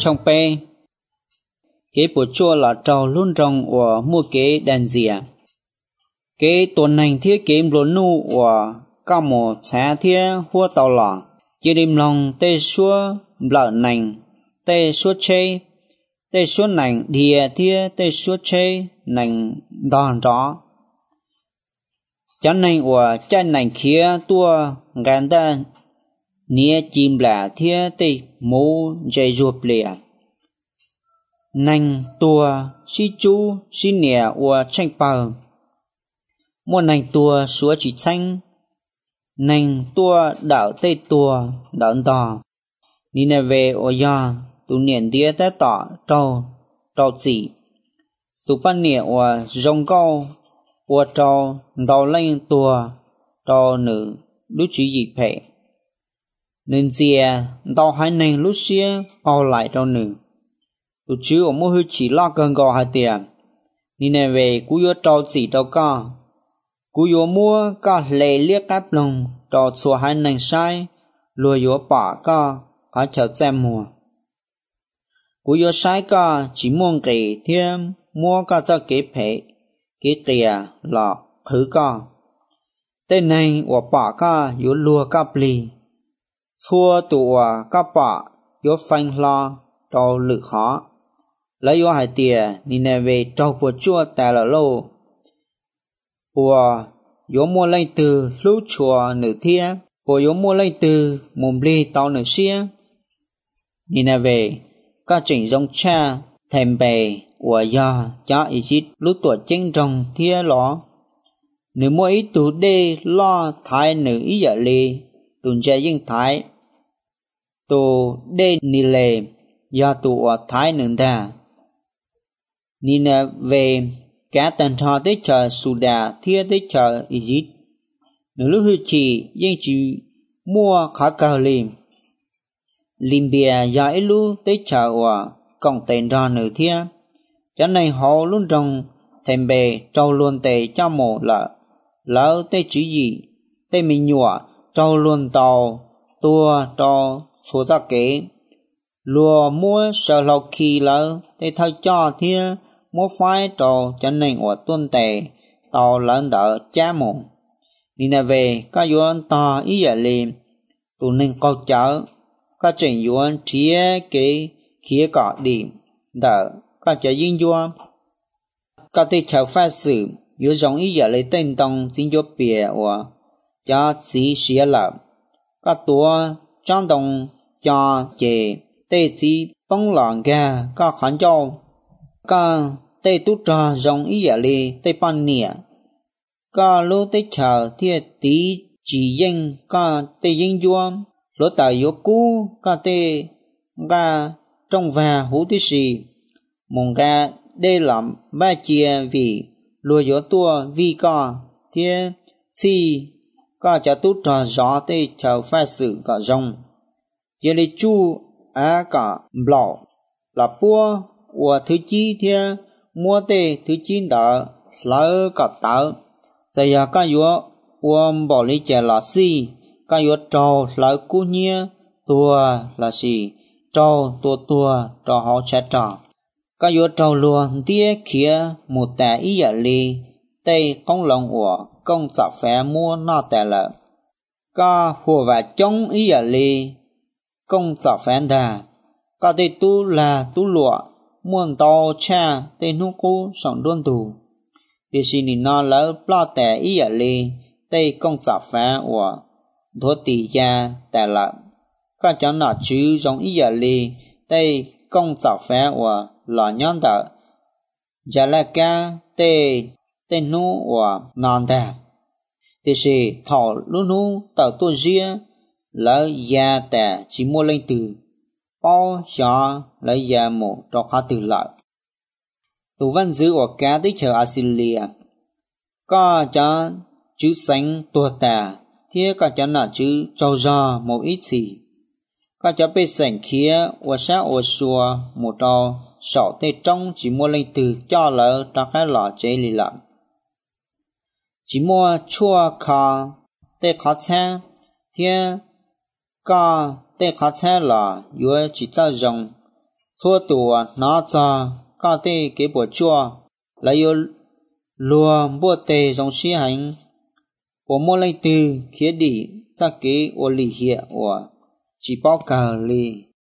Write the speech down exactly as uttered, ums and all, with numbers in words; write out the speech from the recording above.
trong pe cái bộ chua là trâu luôn trong của mua cái đàn dìa cái tuần này thiết kế luôn nu của các một xã thiết hua tàu lọ chỉ đêm lòng tê xua lợn nành tê xua chê tê xua nành đìa thiết tê xua chê nành đòn rõ chán nành của chán nành kia tua gan ta nia chim là thiết tê mũ dây ruột lìa nành tua si chú si nẻ của tranh bờ mua nành tua súa chỉ xanh nành tua đảo tây tua đảo đỏ đi nè về ở nhà tụ niệm đĩa té tỏ trâu trâu chỉ tụ ban niệm ở rong cao ở trâu đào lên tua trâu nữ lúc chỉ gì phải nên dìa đào hai nành lúc xưa ao lại trâu nữ tụ chứ ở mua hơi chỉ lo gần gò hai tiền đi nè về cú yo trâu chỉ trâu cao cú yo mua cả lệ liếc áp lồng trò xua hai nành sai lùa yo bỏ cả cả chờ xem mùa cú yo sai cả chỉ muốn kể thêm mua cả cho kế phê kế kìa là thứ cả tên này của bỏ cả yo lùa cả bì xua tụ cả bỏ yo phanh lo trò lự khó lấy yo hai tiền đi nè về trò bộ chua tại là lâu của yo mua lên từ lúc chùa nữ thiên của yo mua lên từ mồm ly tàu nữ xia đi nè về các chỉnh giống cha thèm bề của do cho ý chí lúc tuổi chính trong thia ló nữ mua ý tụ đê lo thái nữ ý dạ lì tụn trẻ dân thái tụ đê nì lề do tụ thái nữ ta đi nè về cả tần thọ tới chờ sù đà thia tới chờ ý dít nếu lúc hư chỉ dân chỉ mua khá cao liền lim bìa do ít lúc tới chờ của cộng tên ra nữ thia cho nên họ luôn trong thèm bề trâu luôn tề cho mồ lợ lỡ tới chữ gì tới mình nhụa trâu luôn tàu tua trâu số ra kế lùa mua sợ lọc kỳ lỡ tới thay cho thia mua phái trò cho nên ở tuân tề tàu lớn đỡ cha mồm đi nè về các yuan to ý ở liền tụ nên câu chở các trình yuan chia cái khía cọ điểm đỡ các chở yên yuan các tê chở phát sự yếu giống ý ở lấy tên tông chính cho bìa của cho chỉ xía lập các tua trong đồng cho chế tê chỉ bóng lọn ga các khán châu các tê tút trò rong ý ở lì tê pan nịa ca lô tê chờ thiệt tí chỉ danh ca tê danh duam lô tài yếu cú ca tê ga trong và hú tí xì mong ga đê lắm ba chia vì lùa yếu tua vì ca thiệt si ca chả tút trò gió tê chờ phát sự cả rong chia lì chu á cả blọ là bua của thứ chi thiệt mua tê thứ chín đỡ lỡ cả tớ giờ giờ các yếu uom bỏ lý trẻ là si các yếu trâu lỡ cú nhia tua là gì trâu tua tua trâu họ chết trò các yếu trâu luôn tía kia một tẻ ý ở ly tây công lòng của công tập phé mua nó tẻ lợ các hồ và chống ý ở ly công tập phé đà các tây tu là tu lụa muôn tàu cha tên hú cú sống đôn tù thì xin nó lỡ lo tẻ ý ở lì tây công tập phá của thua tỷ gia tẻ lợ các cháu nó chứ giống ý ở lì tây công tập phá của lọ nhón tờ giá là ca tê tên hú của non tẻ thì xin thọ luôn hú tờ tôi riêng lỡ gia tẻ chỉ mua lên từ bao cho lấy gia mộ cho khá từ lợi tụ văn dữ của cá tích chờ Australia có cho chữ xanh tua tà thiết có cho là chữ trâu giò một ít gì có cho bê sảnh khía và sát ở xua một trò sọ tê trong chỉ mua lên từ cho lỡ cho cái lọ chế lì lợn chỉ mua chua khá tê khó xa thiết có tê khó xa là yếu chỉ cho rồng thua tùa nó cho có tê kế bộ chua là yêu lùa bùa tê dòng xí hành bộ mô lây tư khía đi ra kế ô lì hiệu ô chỉ bao cờ lì